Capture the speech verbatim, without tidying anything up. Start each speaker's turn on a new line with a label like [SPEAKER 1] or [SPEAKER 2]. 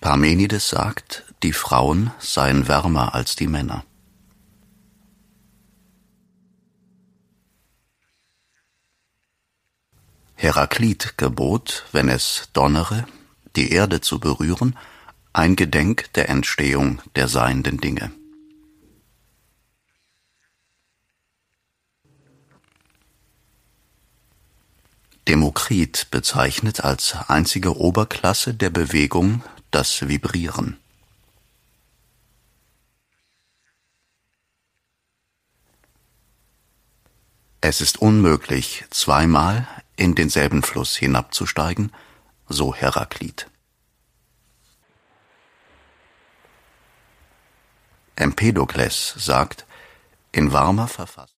[SPEAKER 1] Parmenides sagt, die Frauen seien wärmer als die Männer. Heraklit gebot, wenn es donnere, die Erde zu berühren, eingedenk der Entstehung der seienden Dinge. Demokrit bezeichnet als einzige Oberklasse der Bewegung das Vibrieren. Es ist unmöglich, zweimal in denselben Fluss hinabzusteigen, so Heraklit. Empedokles sagt, in warmer Verfassung